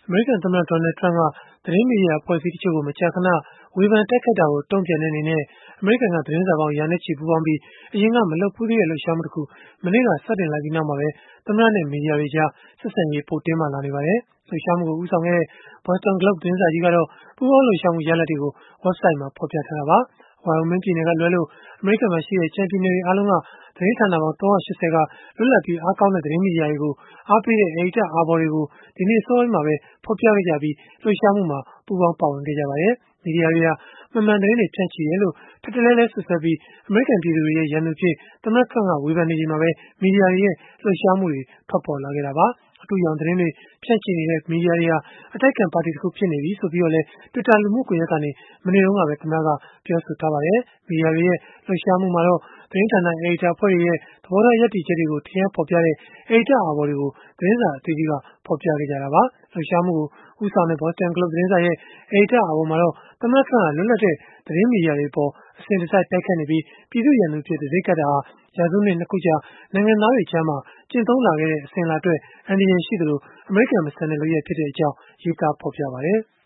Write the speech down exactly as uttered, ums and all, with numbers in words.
အမေရိကန်သမ္မတ Donald Trump က သတင်းမီဒီယာ အဖွဲ့အစည်းတချို့ကို မကြာခဏ ဝေဖန်တိုက်ခိုက်တာကို တုံ့ပြန်တဲ့အနေနဲ့ အမေရိကန်က သတင်းစာပေါင်း ရာနဲ့ချီ ပူးပေါင်းပြီး အရင်က မလုပ်ဖူးသေးတဲ့ လှုပ်ရှားမှုတခု မနေ့က စတင်လိုက်ပြီးနောက်မှာပဲ သမ္မတနဲ့ မီဒီယာတွေကြား ဆက်ဆံရေး ပိုတင်းမာလာနေပါတယ်။ လှုပ်ရှားမှုကို ဦးဆောင်ခဲ့တဲ့ Boston Globe သတင်းစာကြီးကတော့ ပူးပေါင်းလှုပ်ရှားမှု ရလဒ်တွေကို ဝဘ်ဆိုဒ်မှာ ဖော်ပြထားတာပါ။ Wyoming ပြည်နယ်ကလွဲလို့ အမေရိကန်မှာရှိတဲ့ ကျန်ပြည်နယ်တွေ အားလုံးက သတင်းဌာနပေါင်း ၃၈၀ က လွတ်လပ်ပြီး အားကောင်းတဲ့ သတင်းမီဒီယာတွေကို အားပေးတဲ့ အယ်ဒီတာအာဘော်တွေကို ဒီနေ့အစောပိုင်းမှာပဲ ဖော်ပြခဲ့ကြပြီး လှုပ်ရှားမှုမှာ ပူးပေါင်းပါဝင်ခဲ့ကြပါတယ်။ မီဒီယာတွေဟာ မမှန်သတင်းတွေ ဖြန့်ချိတယ်လို့ ထပ်တလဲလဲ စွပ်စွဲပြီး အမေရိကန်ပြည်သူတွေရဲ့ ရန်သူအဖြစ် သမ္မတ Trump က ဝေဖန်နေချိန်မှာပဲ မီဒီယာတွေရဲ့ လှုပ်ရှားမှုတွေ ထွက်ပေါ်လာခဲ့တာပါ။ အတုအယောင်သတင်းတွေ ဖြန့်ချိနေတဲ့ မီဒီယာတွေဟာ အတိုက်အခံပါတီတခု ဖြစ်နေပြီဆိုပြီးတော့လည်း Twitter လူမှုကွန်ရက်ကနေ မနေ့တုန်းကပဲ သမ္မတက ပြောဆိုထားပါတယ်။ မီဒီယာတွေရဲ့ လှုပ်ရှားမှုမှာတော့ သတင်းဌာန အယ်ဒီတာအဖွဲ့တွေရဲ့ သဘောထား ရပ်တည်ချက်တွေကို ထင်ဟပ်ဖော်ပြတဲ့ အယ်ဒီတာအာဘော်တွေကို သတင်းစာအသီးသီးက ဖော်ပြခဲ့ကြတာပါ။ လှုပ်ရှားမှုကို ဦးဆောင်တဲ့ Boston Globe သတင်းစာရဲ့ အယ်ဒီတာအာဘော်မှာတော့ သမ္မတ Trump ဟာ လွတ်လပ်တဲ့ သတင်းမီဒီယာတွေအပေါ် အစဉ်တစိုက် တိုက်ခိုက်နေပြီး ပြည်သူ့ရန်သူအဖြစ် တံဆိပ်ကပ်တာဟာ ရာစုနှစ် ၂ ခုကြာ နိုင်ငံသားတွေကြား ကျင့်သုံးလာခဲ့တဲ့ အစဉ်အလာအတွက် အန္တရာယ်ရှိသလို အမေရိကန်မဆန်တဲ့ လုပ်ရပ်ဖြစ်ကြောင်း ရေးသားဖော်ပြပါတယ်။